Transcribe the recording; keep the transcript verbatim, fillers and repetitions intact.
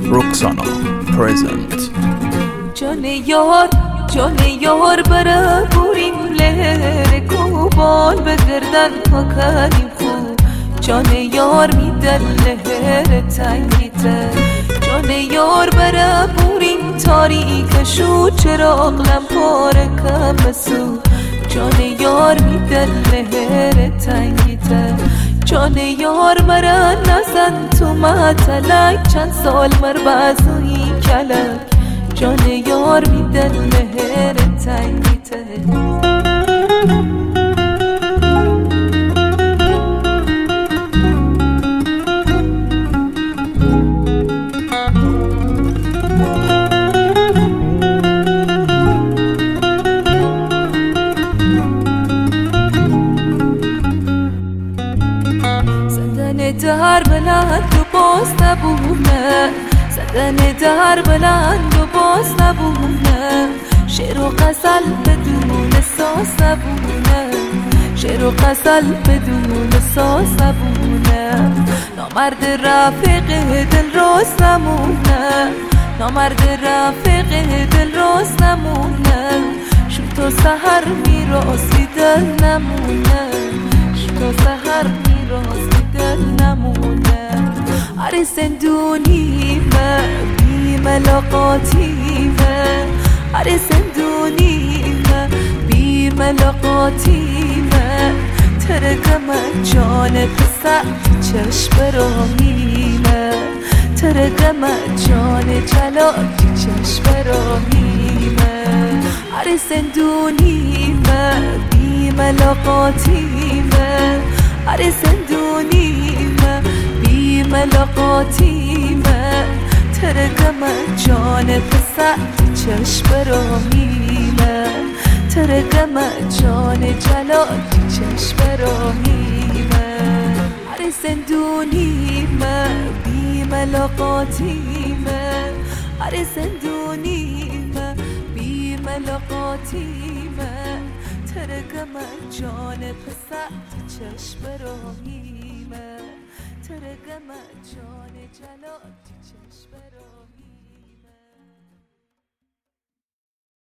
Roxana present. جان یار جان یار برا بوریم لهر کوبال به گردن پاکنیم خوب جان یار میدن لهر تنگیته جان یار برا بوریم تاریک شو چراغ لمپاره کم سو جان یار میدن لهر تنگیته جان یار مرا نزن تو مطلق چند سال مر بازوی کلک جان یار میدن لهر تنگیته زدن در بلند و باز نبونه زدن در بلند و باز نبونه شعر و غزل بدون ساز نبونه شعر و غزل بدون ساز نبونه نامرد رفیق دل راست نمونه نامرد رفیق دل راست نمونه شو تا سحر میراستی دل نمونه شو تا سحر میراستی دل نمونه آره زندونیمه بی ملاقاتیمه آره زندونیمه بی ملاقاتیمه ترگم جان پسر چشم راهیمه ترگم جان جلال چشم راهیمه آره زندونیمه بی ملاقاتیمه آره زندونیمه بی ملاقاتیمه ترگم جان پسر چشم راهیمه ترگم جان جلال چشم راهیمه آره زندونیمه بی ملاقاتیمه آره زندونیمه بی ملاقاتیمه ترگم جان پسر چشم راهیمه ترگم جان جلال چشم راهیمه